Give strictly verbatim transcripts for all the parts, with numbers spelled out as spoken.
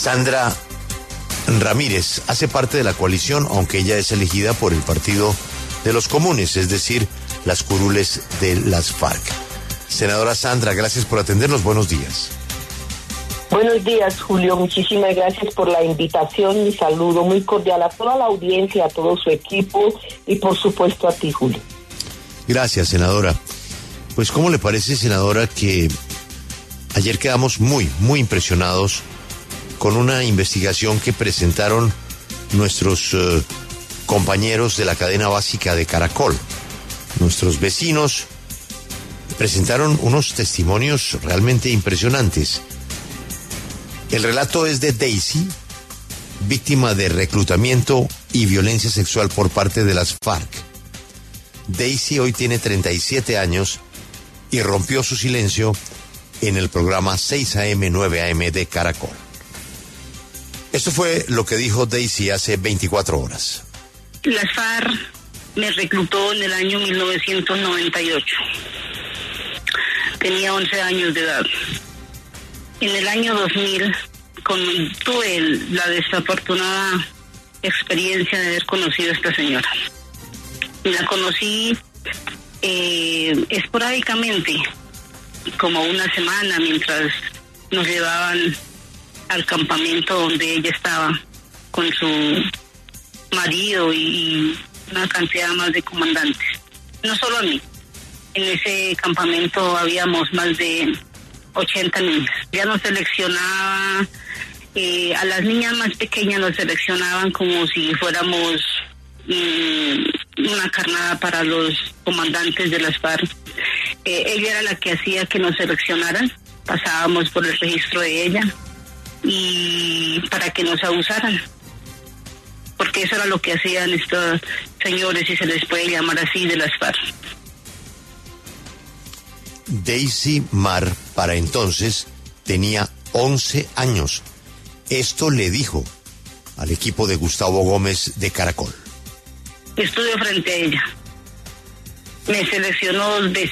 Sandra Ramírez hace parte de la coalición, aunque ella es elegida por el Partido de los Comunes, es decir, las curules de las FARC. Senadora Sandra, gracias por atendernos. Buenos días. Buenos días, Julio. Muchísimas gracias por la invitación. Mi saludo muy cordial a toda la audiencia, a todo su equipo y, por supuesto, a ti, Julio. Gracias, senadora. Pues, ¿cómo le parece, senadora, que ayer quedamos muy, muy impresionados con una investigación que presentaron nuestros uh, compañeros de la cadena básica de Caracol? Nuestros vecinos presentaron unos testimonios realmente impresionantes. El relato es de Daisy, víctima de reclutamiento y violencia sexual por parte de las FARC. Daisy hoy tiene treinta y siete años y rompió su silencio en el programa seis a eme, nueve a eme de Caracol. Esto fue lo que dijo Daisy hace veinticuatro horas. Las FARC me reclutó en el año mil novecientos noventa y ocho. Tenía once años de edad. En el año dos mil con, tuve el, la desafortunada experiencia de haber conocido a esta señora. La conocí eh, esporádicamente, como una semana, mientras nos llevaban al campamento donde ella estaba con su marido y una cantidad más de comandantes. No solo a mí. En ese campamento habíamos más de ochenta niñas. Ya nos seleccionaba, eh, a las niñas más pequeñas nos seleccionaban como si fuéramos mmm, una carnada para los comandantes de las FARC. Eh, ella era la que hacía que nos seleccionaran, pasábamos por el registro de ella y para que nos abusaran, porque eso era lo que hacían estos señores, si se les puede llamar así, de las FARC. Daisy Mar, para entonces, tenía once años. Esto le dijo al equipo de Gustavo Gómez de Caracol. Estuve frente a ella. Me seleccionó dos veces.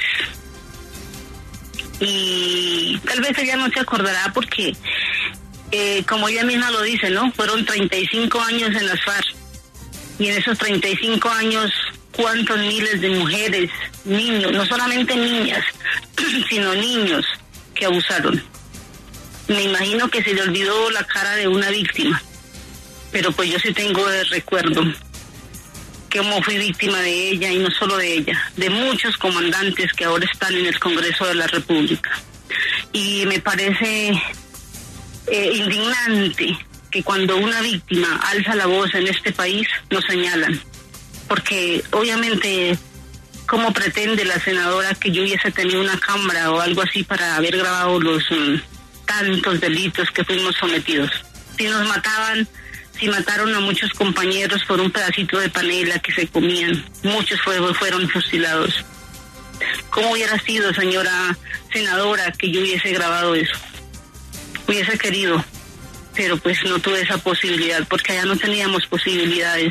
Y tal vez ella no se acordará porque, eh, como ella misma lo dice, ¿no? Fueron treinta y cinco años en las FARC. Y en esos treinta y cinco años, cuántos miles de mujeres, niños, no solamente niñas, sino niños que abusaron. Me imagino que se le olvidó la cara de una víctima, pero pues yo sí tengo de recuerdo cómo fui víctima de ella, y no solo de ella, de muchos comandantes que ahora están en el Congreso de la República. Y me parece eh, indignante que cuando una víctima alza la voz en este país, nos señalan. Porque obviamente, ¿cómo pretende la senadora que yo hubiese tenido una cámara o algo así para haber grabado los um, tantos delitos que fuimos sometidos? Si nos mataban, si mataron a muchos compañeros por un pedacito de panela que se comían, muchos fueron, fueron fusilados. ¿Cómo hubiera sido, señora senadora, que yo hubiese grabado eso? Hubiese querido, pero pues no tuve esa posibilidad, porque allá no teníamos posibilidades.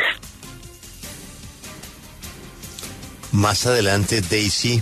Más adelante, Daisy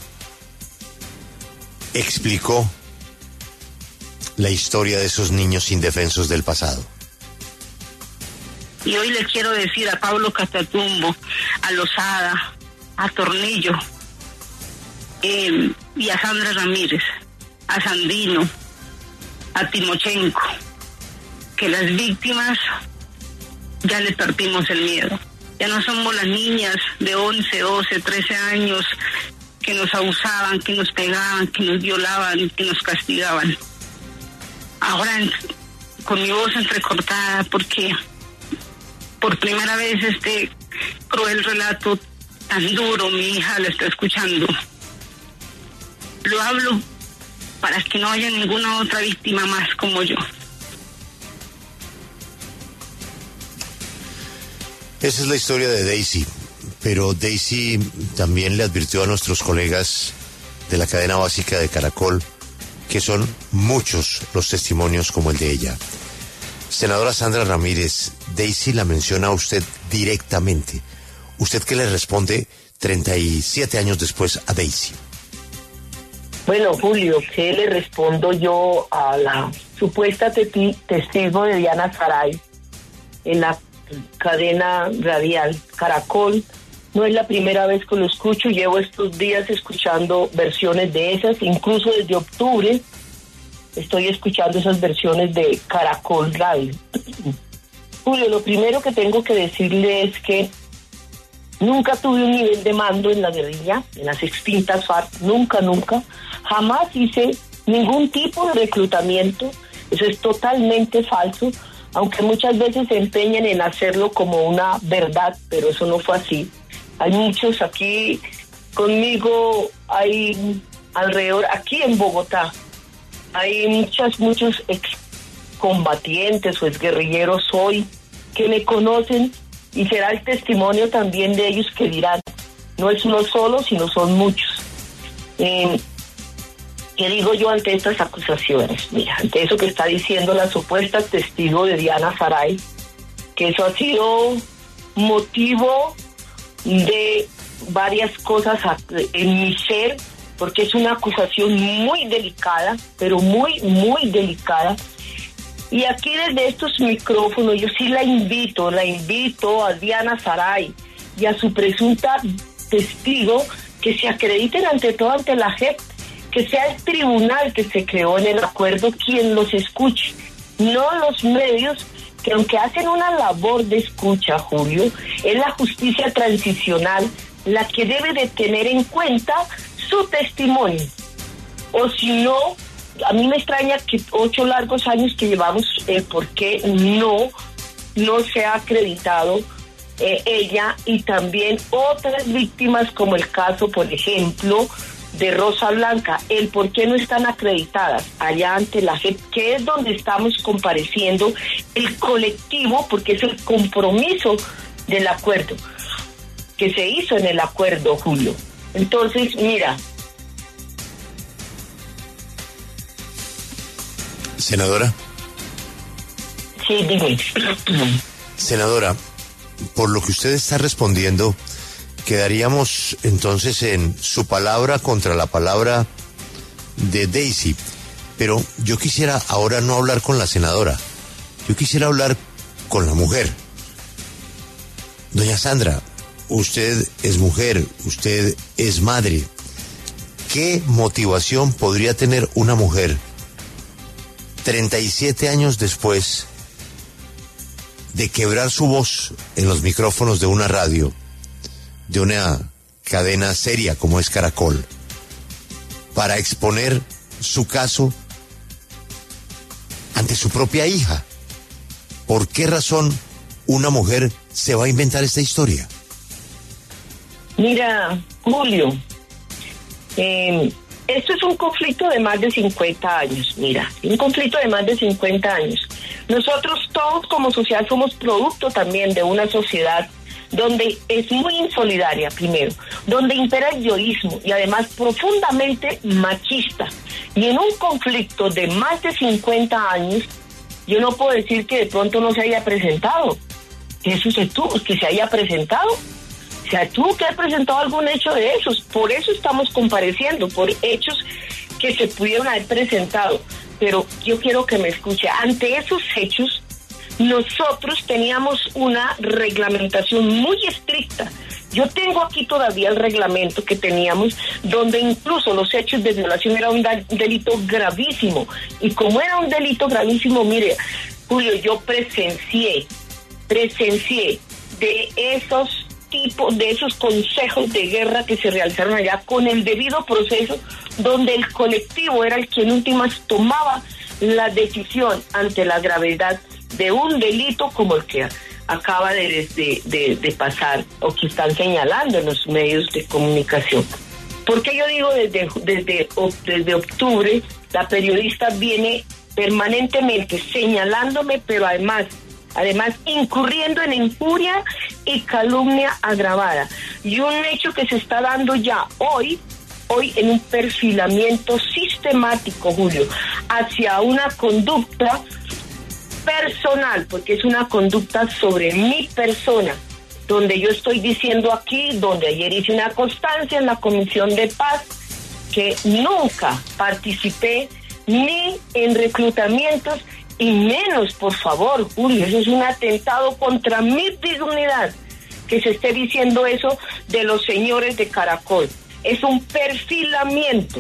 explicó la historia de esos niños indefensos del pasado. Y hoy le quiero decir a Pablo Catatumbo, a Lozada, a Tornillo, eh, y a Sandra Ramírez, a Sandino, a Timochenko, que las víctimas ya le perdimos el miedo. Ya no somos las niñas de once, doce, trece años que nos abusaban, que nos pegaban, que nos violaban, que nos castigaban. Ahora, con mi voz entrecortada, porque por primera vez este cruel relato tan duro, mi hija lo está escuchando. Lo hablo para que no haya ninguna otra víctima más como yo. Esa es la historia de Daisy, pero Daisy también le advirtió a nuestros colegas de la cadena básica de Caracol que son muchos los testimonios como el de ella. Senadora Sandra Ramírez, Daisy la menciona a usted directamente. ¿Usted qué le responde treinta y siete años después a Daisy? Bueno, Julio, ¿qué le respondo yo a la supuesta te- testigo de Diana Saray en la cadena radial Caracol? No es la primera vez que lo escucho, llevo estos días escuchando versiones de esas, incluso desde octubre estoy escuchando esas versiones de Caracol Radio. Julio, lo primero que tengo que decirle es que nunca tuve un nivel de mando en la guerrilla, en las extintas FARC, nunca, nunca. Jamás hice ningún tipo de reclutamiento, eso es totalmente falso, aunque muchas veces se empeñan en hacerlo como una verdad, pero eso no fue así. Hay muchos aquí conmigo, hay alrededor, aquí en Bogotá, hay muchas, muchos excombatientes o exguerrilleros hoy que me conocen, y será el testimonio también de ellos que dirán, no es uno solo, sino son muchos. Eh, ¿Qué digo yo ante estas acusaciones? Mira, ante eso que está diciendo la supuesta testigo de Diana Saray, que eso ha sido motivo de varias cosas en mi ser, porque es una acusación muy delicada, pero muy, muy delicada. Y aquí desde estos micrófonos yo sí la invito, la invito a Diana Saray y a su presunta testigo que se acrediten ante todo ante la J E P, que sea el tribunal que se creó en el acuerdo quien los escuche, no los medios que aunque hacen una labor de escucha, Julio, es la justicia transicional la que debe de tener en cuenta su testimonio. O si no, a mí me extraña que ocho largos años que llevamos, el por qué no, no se ha acreditado eh, ella y también otras víctimas, como el caso, por ejemplo, de Rosa Blanca, el por qué no están acreditadas allá ante la J E P, que es donde estamos compareciendo el colectivo, porque es el compromiso del acuerdo que se hizo en el acuerdo, Julio. Entonces, mira. Senadora. Sí, dime. Senadora, por lo que usted está respondiendo, quedaríamos entonces en su palabra contra la palabra de Daisy. Pero yo quisiera ahora no hablar con la senadora, yo quisiera hablar con la mujer. Doña Sandra, usted es mujer, usted es madre. ¿Qué motivación podría tener una mujer treinta y siete años después de quebrar su voz en los micrófonos de una radio, de una cadena seria como es Caracol, para exponer su caso ante su propia hija? ¿Por qué razón una mujer se va a inventar esta historia? Mira, Julio, eh, esto es un conflicto de más de cincuenta años, mira, un conflicto de más de cincuenta años. Nosotros todos como sociedad somos producto también de una sociedad donde es muy insolidaria, primero, donde impera el yoísmo y además profundamente machista. Y en un conflicto de más de cincuenta años, yo no puedo decir que de pronto no se haya presentado. Eso se tuvo, que se haya presentado. O sea, tuvo que haber presentado algún hecho de esos. Por eso estamos compareciendo, por hechos que se pudieron haber presentado. Pero yo quiero que me escuche. Ante esos hechos, nosotros teníamos una reglamentación muy estricta. Yo tengo aquí todavía el reglamento que teníamos, donde incluso los hechos de violación era un delito gravísimo. Y como era un delito gravísimo, mire, Julio, yo presencié, presencié de esos tipos, de esos consejos de guerra que se realizaron allá con el debido proceso, donde el colectivo era el que en últimas tomaba la decisión ante la gravedad de un delito como el que acaba de, de, de, de pasar o que están señalando en los medios de comunicación. Porque yo digo desde, desde, desde octubre la periodista viene permanentemente señalándome, pero además además incurriendo en injuria y calumnia agravada. Y un hecho que se está dando ya hoy, hoy en un perfilamiento sistemático, Julio, hacia una conducta personal, porque es una conducta sobre mi persona, donde yo estoy diciendo aquí, donde ayer hice una constancia en la Comisión de Paz, que nunca participé ni en reclutamientos y menos, por favor, Julio, eso es un atentado contra mi dignidad que se esté diciendo eso de los señores de Caracol. Es un perfilamiento.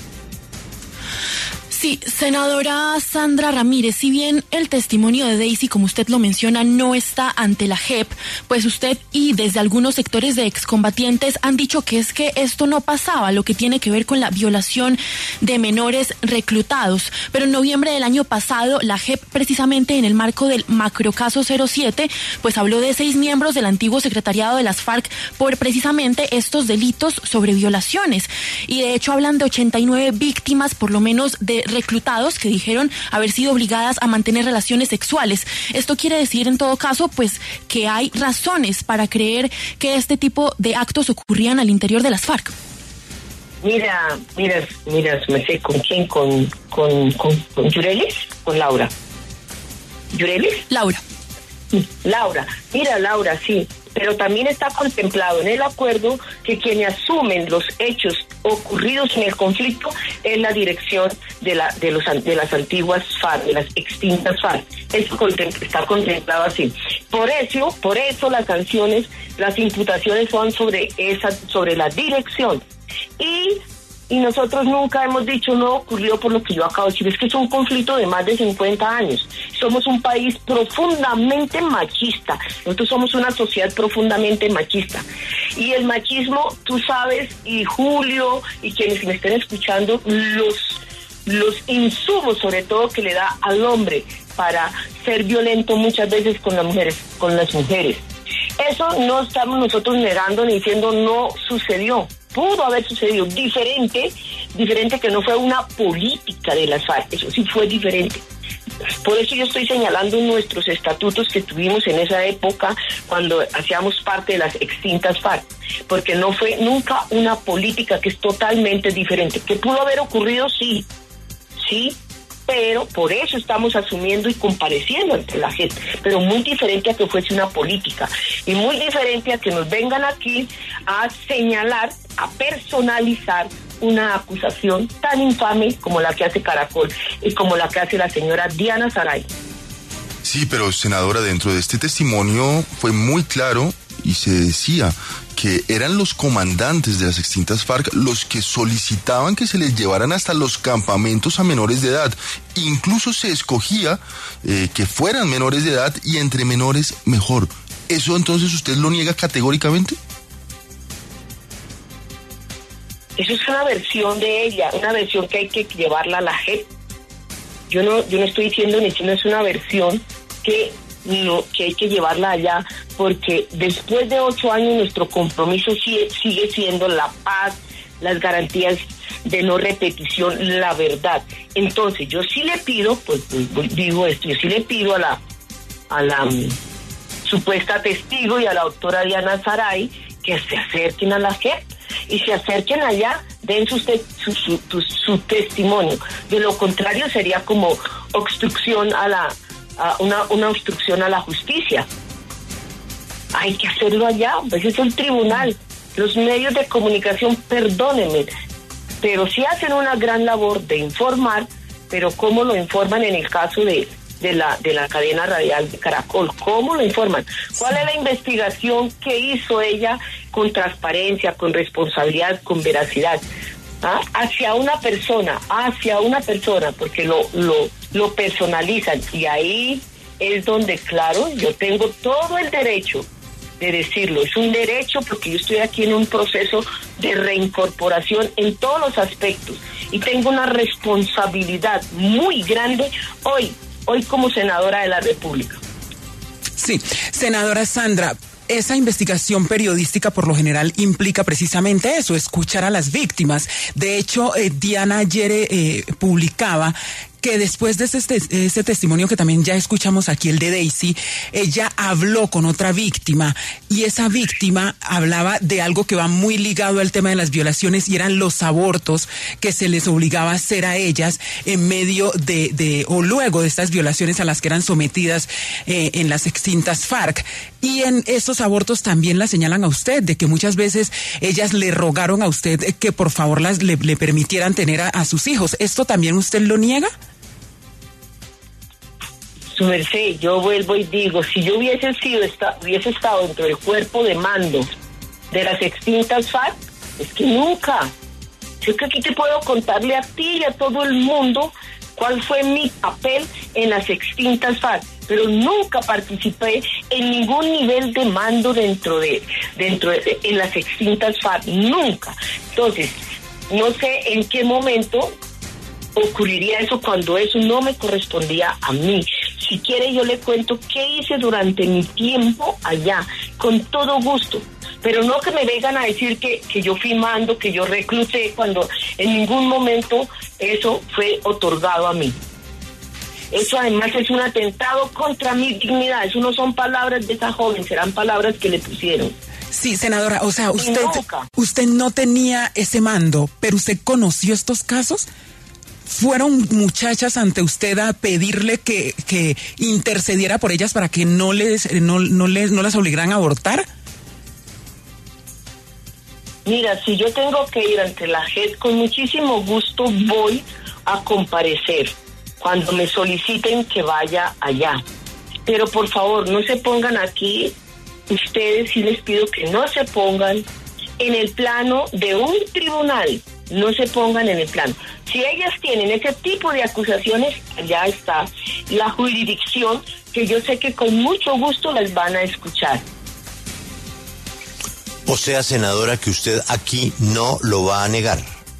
Sí, senadora Sandra Ramírez, si bien el testimonio de Daisy, como usted lo menciona, no está ante la J E P, pues usted y desde algunos sectores de excombatientes han dicho que es que esto no pasaba, lo que tiene que ver con la violación de menores reclutados. Pero en noviembre del año pasado, la J E P, precisamente en el marco del macrocaso cero siete, pues habló de seis miembros del antiguo secretariado de las FARC por precisamente estos delitos sobre violaciones. Y de hecho hablan de ochenta y nueve víctimas, por lo menos, de reclutados que dijeron haber sido obligadas a mantener relaciones sexuales. Esto quiere decir, en todo caso, pues que hay razones para creer que este tipo de actos ocurrían al interior de las FARC. Mira, mira, mira, me sé con quién, con, con, con, con Yurelis, con Laura. ¿Yurelis? Laura. Laura, mira, Laura, sí. Pero también está contemplado en el acuerdo que quienes asumen los hechos ocurridos en el conflicto es la dirección de la de los de las antiguas FARC, de las extintas FARC. Eso está contemplado así. Por eso, por eso las sanciones, las imputaciones son sobre esa, sobre la dirección. Y Y nosotros nunca hemos dicho no ocurrió por lo que yo acabo de decir. Es que es un conflicto de más de cincuenta años. Somos un país profundamente machista. Nosotros somos una sociedad profundamente machista. Y el machismo, tú sabes, y Julio, y quienes me estén escuchando, los, los insumos sobre todo que le da al hombre para ser violento muchas veces con las mujeres, con las mujeres. Eso no estamos nosotros negando ni diciendo no sucedió. Pudo haber sucedido diferente, diferente que no fue una política de las FARC, eso sí fue diferente. Por eso yo estoy señalando nuestros estatutos que tuvimos en esa época cuando hacíamos parte de las extintas FARC, porque no fue nunca una política, que es totalmente diferente. ¿Que pudo haber ocurrido? Sí, sí, pero por eso estamos asumiendo y compareciendo ante la gente, pero muy diferente a que fuese una política y muy diferente a que nos vengan aquí a señalar, a personalizar una acusación tan infame como la que hace Caracol y como la que hace la señora Diana Saray. Sí, pero senadora, dentro de este testimonio fue muy claro y se decía que eran los comandantes de las extintas FARC los que solicitaban que se les llevaran hasta los campamentos a menores de edad. Incluso se escogía eh, que fueran menores de edad y entre menores mejor. ¿Eso entonces usted lo niega categóricamente? Eso es una versión de ella, una versión que hay que llevarla a la J E P. Yo no, yo no estoy diciendo ni si no es una versión que no, que hay que llevarla allá, porque después de ocho años nuestro compromiso sigue, sigue siendo la paz, las garantías de no repetición, la verdad. Entonces yo sí le pido, pues, pues digo esto, yo sí le pido a la a la um, supuesta testigo y a la doctora Diana Saray que se acerquen a la J E P y se acerquen allá, den su, te, su, su, su, su testimonio. De lo contrario sería como obstrucción a la a una, una obstrucción a la justicia. Hay que hacerlo allá, pues es el tribunal. Los medios de comunicación, perdónenme, pero sí hacen una gran labor de informar, pero ¿cómo lo informan en el caso de, de la de la cadena radial de Caracol? ¿Cómo lo informan? ¿Cuál es la investigación que hizo ella con transparencia, con responsabilidad, con veracidad? ¿Ah? Hacia una persona, hacia una persona, porque lo, lo, lo personalizan. Y ahí es donde, claro, yo tengo todo el derecho de decirlo. Es un derecho porque yo estoy aquí en un proceso de reincorporación en todos los aspectos. Y tengo una responsabilidad muy grande hoy, hoy como senadora de la República. Sí, senadora Sandra, esa investigación periodística por lo general implica precisamente eso, escuchar a las víctimas. De hecho, eh, Diana ayer eh, publicaba que después de ese, ese testimonio que también ya escuchamos aquí, el de Daisy, ella habló con otra víctima y esa víctima hablaba de algo que va muy ligado al tema de las violaciones y eran los abortos que se les obligaba a hacer a ellas en medio de, de o luego de estas violaciones a las que eran sometidas eh, en las extintas FARC. Y en estos abortos también la señalan a usted, de que muchas veces ellas le rogaron a usted que por favor las, le, le permitieran tener a, a sus hijos. ¿Esto también usted lo niega? Su merced, yo vuelvo y digo, si yo hubiese sido esta, hubiese estado dentro del cuerpo de mando de las extintas FARC, es que nunca. Yo que aquí te puedo contarle a ti y a todo el mundo cuál fue mi papel en las extintas FARC, pero nunca participé en ningún nivel de mando dentro de, dentro de, en las extintas FARC, nunca. Entonces, no sé en qué momento ocurriría eso cuando eso no me correspondía a mí. Si quiere yo le cuento qué hice durante mi tiempo allá, con todo gusto. Pero no que me vengan a decir que, que yo fui mando, que yo recluté, cuando en ningún momento eso fue otorgado a mí. Eso además es un atentado contra mi dignidad. Eso no son palabras de esa joven, serán palabras que le pusieron. Sí, senadora, o sea, usted, usted no tenía ese mando, pero usted conoció estos casos. ¿Fueron muchachas ante usted a pedirle que, que intercediera por ellas para que no les, no, no les, no las obligaran a abortar? Mira, si yo tengo que ir ante la J E P, con muchísimo gusto voy a comparecer cuando me soliciten que vaya allá. Pero por favor, no se pongan aquí, ustedes sí les pido que no se pongan en el plano de un tribunal, no se pongan en el plano. Si ellas tienen ese tipo de acusaciones, ya está la jurisdicción, que yo sé que con mucho gusto las van a escuchar. O sea, senadora, que usted aquí no lo va a negar.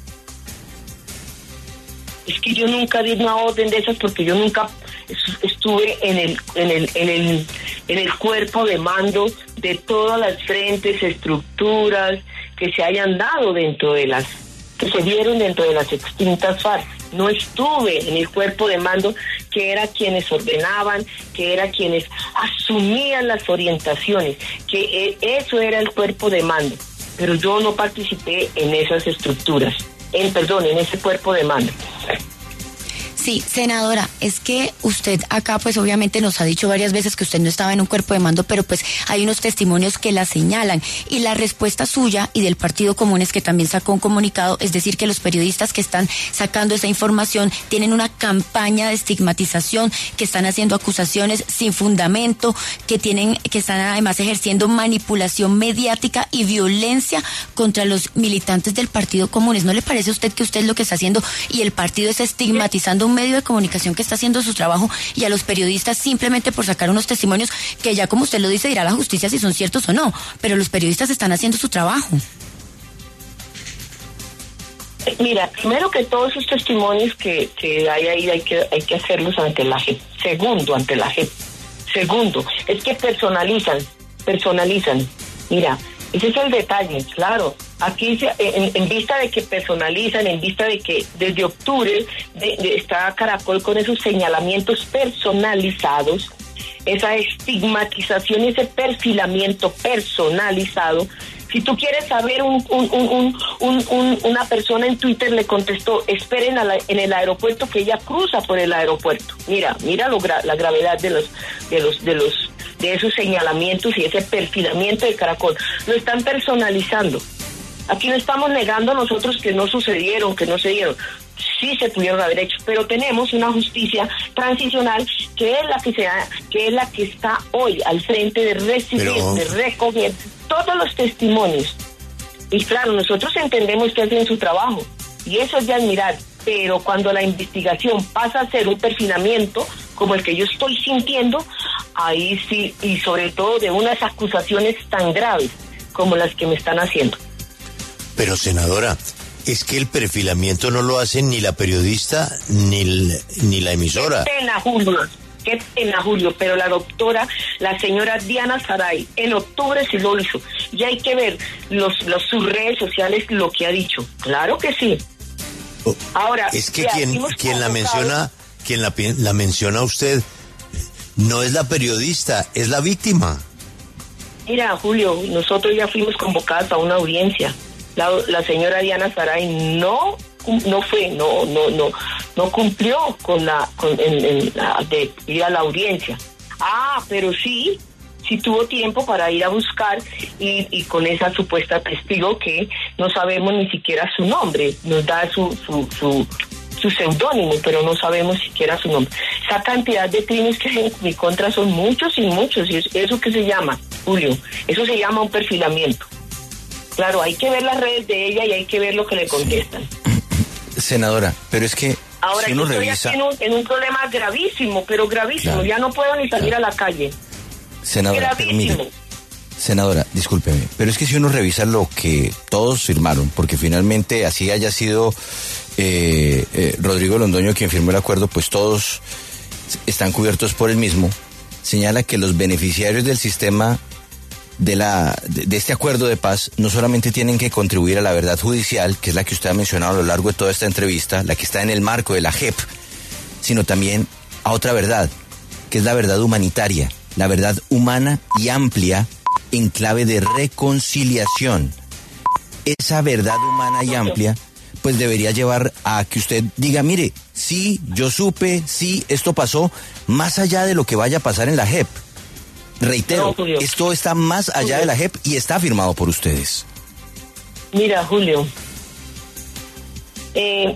Es que yo nunca di una orden de esas porque yo nunca estuve en el, en el, en el, en el cuerpo de mando de todas las frentes, estructuras que se hayan dado dentro de las, que se dieron dentro de las extintas FARC. No estuve en el cuerpo de mando, que era quienes ordenaban, que era quienes asumían las orientaciones, que eso era el cuerpo de mando. Pero yo no participé en esas estructuras, en perdón, en ese cuerpo de mando. Sí, senadora, es que usted acá pues obviamente nos ha dicho varias veces que usted no estaba en un cuerpo de mando, pero pues hay unos testimonios que la señalan y la respuesta suya y del Partido Común es que también sacó un comunicado, es decir que los periodistas que están sacando esa información tienen una campaña de estigmatización, que están haciendo acusaciones sin fundamento, que tienen, que están además ejerciendo manipulación mediática y violencia contra los militantes del Partido Común. ¿No le parece a usted que usted lo que está haciendo y el partido es estigmatizando un medio de comunicación que está haciendo su trabajo y a los periodistas simplemente por sacar unos testimonios que ya como usted lo dice dirá la justicia si son ciertos o no, pero los periodistas están haciendo su trabajo? Mira, primero que todos esos testimonios que, que hay ahí hay que, hay que hacerlos ante la J E P. Segundo, ante la J E P. Segundo, es que personalizan, personalizan. Mira, ese es el detalle, claro. Aquí se, en, en vista de que personalizan, en vista de que desde octubre de, de, está Caracol con esos señalamientos personalizados, esa estigmatización, ese perfilamiento personalizado. Si tú quieres saber, un, un, un, un, un, una persona en Twitter le contestó, esperen a la, en el aeropuerto, que ella cruza por el aeropuerto. Mira, mira lo gra, la gravedad de los, de los, de los, de esos señalamientos y ese perfilamiento de Caracol. Lo están personalizando. Aquí no estamos negando nosotros que no sucedieron, que no se dieron. Sí se pudieron haber hecho, pero tenemos una justicia transicional que es la que se da, que es la que está hoy al frente de recibir, pero... de recoger todos los testimonios. Y claro, nosotros entendemos que hacen su trabajo y eso es de admirar, pero cuando la investigación pasa a ser un perfilamiento como el que yo estoy sintiendo, ahí sí, y sobre todo de unas acusaciones tan graves como las que me están haciendo. Pero senadora, es que el perfilamiento no lo hace ni la periodista ni, el, ni la emisora. Qué pena, Julio, qué pena, Julio, pero la doctora, la señora Diana Saray, en octubre sí lo hizo. Y hay que ver los, los sus redes sociales lo que ha dicho. Claro que sí. Ahora, es que quien, quien la menciona, quien la, la menciona a usted no es la periodista, es la víctima. Mira, Julio, nosotros ya fuimos convocadas a una audiencia. La, la señora Diana Saray no no fue, no no no no cumplió con la con en, en, de ir a la audiencia. Ah, pero sí, sí tuvo tiempo para ir a buscar y, y con esa supuesta testigo que no sabemos ni siquiera su nombre, nos da su su su su seudónimo, pero no sabemos siquiera su nombre. Esa cantidad de crímenes que hay en mi contra son muchos y muchos, y eso que se llama, Julio, eso se llama un perfilamiento. Claro, hay que ver las redes de ella y hay que ver lo que le contestan. Senadora, pero es que ahora si uno yo estoy revisa... aquí en un, en un problema gravísimo, pero gravísimo, claro, ya no puedo ni salir claro. a la calle. Senadora, gravísimo. Permítame. Senadora, discúlpeme, pero es que si uno revisa lo que todos firmaron, porque finalmente así haya sido eh, eh, Rodrigo Londoño quien firmó el acuerdo, pues todos están cubiertos por el mismo, señala que los beneficiarios del sistema de, la, de, de este acuerdo de paz no solamente tienen que contribuir a la verdad judicial, que es la que usted ha mencionado a lo largo de toda esta entrevista, la que está en el marco de la J E P, sino también a otra verdad, que es la verdad humanitaria, la verdad humana y amplia en clave de reconciliación. Esa verdad humana y amplia pues debería llevar a que usted diga, mire, sí, yo supe, sí, esto pasó, más allá de lo que vaya a pasar en la J E P. Reitero, no, Julio, esto está más allá Julio. de la J E P y está firmado por ustedes. Mira, Julio, eh,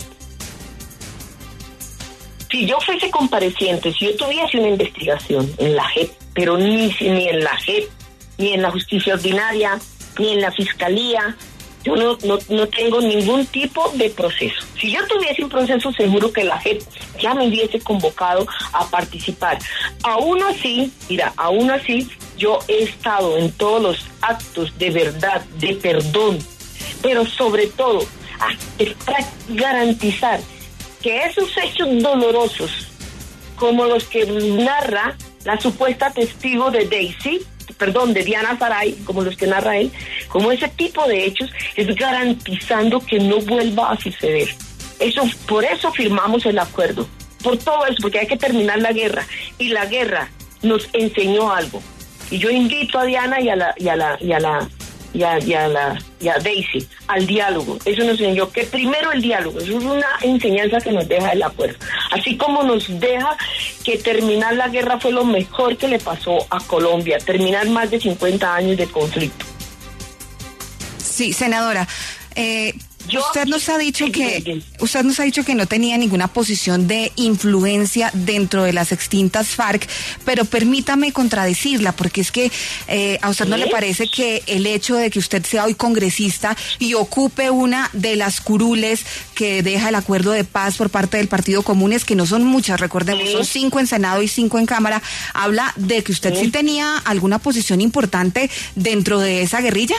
si yo fuese compareciente, si yo tuviese una investigación en la J E P, pero ni, ni en la J E P, ni en la justicia ordinaria, ni en la fiscalía, yo no, no, no tengo ningún tipo de proceso. Si yo tuviese un proceso, seguro que la J E P ya me hubiese convocado a participar. Aún así, mira, aún así, yo he estado en todos los actos de verdad, de perdón, pero sobre todo, para garantizar que esos hechos dolorosos, como los que narra la supuesta testigo de Daisy, perdón, de Diana Saray, como los que narra él, como ese tipo de hechos, es garantizando que no vuelva a suceder. Eso, por eso firmamos el acuerdo, por todo eso, porque hay que terminar la guerra, y la guerra nos enseñó algo. Y yo invito a Diana y a la, y a la, y a la, y a, y a la, y a Daisy al diálogo. Eso nos enseñó que primero el diálogo, eso es una enseñanza que nos deja el acuerdo. Así como nos deja que terminar la guerra fue lo mejor que le pasó a Colombia, terminar más de cincuenta años de conflicto. Sí, senadora, eh, Yo, usted nos ha dicho que usted nos ha dicho que no tenía ninguna posición de influencia dentro de las extintas FARC, pero permítame contradecirla, porque es que eh, a usted no le parece que el hecho de que usted sea hoy congresista y ocupe una de las curules que deja el acuerdo de paz por parte del Partido Comunes, que no son muchas, recordemos, ¿sí? Son cinco en Senado y cinco en Cámara, habla de que usted sí, sí tenía alguna posición importante dentro de esa guerrilla?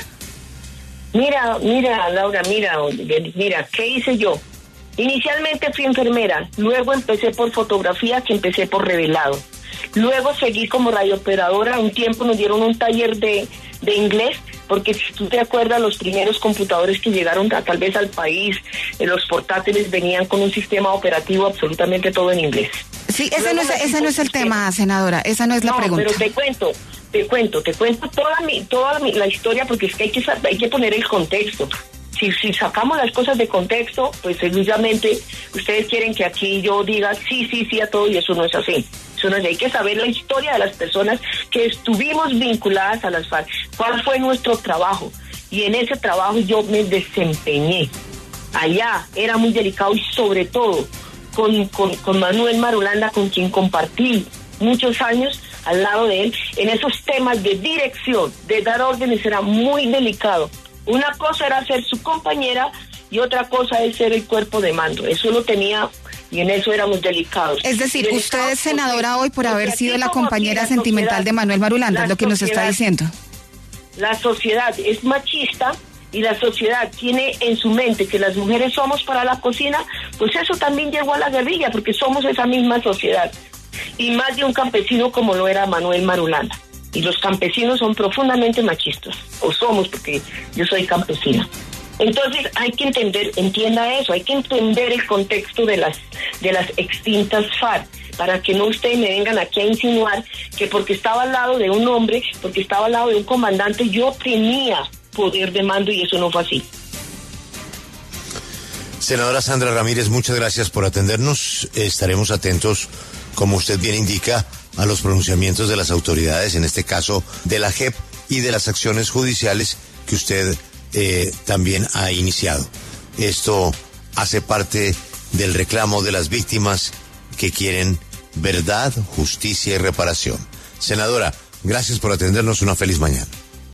Mira, mira, Laura, mira, mira, ¿qué hice yo? Inicialmente fui enfermera, luego empecé por fotografía, que empecé por revelado. Luego seguí como radiooperadora, un tiempo nos dieron un taller de, de inglés, porque si tú te acuerdas, los primeros computadores que llegaron a, tal vez al país, eh, los portátiles venían con un sistema operativo absolutamente todo en inglés. Sí, ese no es, ese no es el tema, senadora, esa no es la no, pregunta. Pero te cuento. Te cuento, te cuento toda mi, toda mi, la historia, porque es que hay que hay que poner el contexto. Si, si sacamos las cosas de contexto, pues sencillamente ustedes quieren que aquí yo diga sí, sí, sí a todo, y eso no es así. Eso no es, hay que saber la historia de las personas que estuvimos vinculadas a las FARC, cuál fue nuestro trabajo, y en ese trabajo yo me desempeñé. Allá era muy delicado, y sobre todo con, con, con Manuel Marulanda, con quien compartí muchos años al lado de él, en esos temas de dirección, de dar órdenes, era muy delicado. Una cosa era ser su compañera y otra cosa es ser el cuerpo de mando. Eso lo tenía y en eso éramos delicados. Es decir, usted es senadora hoy por haber sido la compañera sentimental de Manuel Marulanda, es lo que nos está diciendo. La sociedad es machista y la sociedad tiene en su mente que las mujeres somos para la cocina, pues eso también llegó a la guerrilla, porque somos esa misma sociedad. Y más de un campesino como lo era Manuel Marulanda. Y los campesinos son profundamente machistas, o somos, porque yo soy campesina. Entonces hay que entender, entienda eso, hay que entender el contexto de las de las extintas FARC, para que no ustedes me vengan aquí a insinuar que porque estaba al lado de un hombre, porque estaba al lado de un comandante, yo tenía poder de mando, y eso no fue así. Senadora Sandra Ramírez, muchas gracias por atendernos. Estaremos atentos, como usted bien indica, a los pronunciamientos de las autoridades, en este caso de la J E P y de las acciones judiciales que usted eh, también ha iniciado. Esto hace parte del reclamo de las víctimas que quieren verdad, justicia y reparación. Senadora, gracias por atendernos. Una feliz mañana.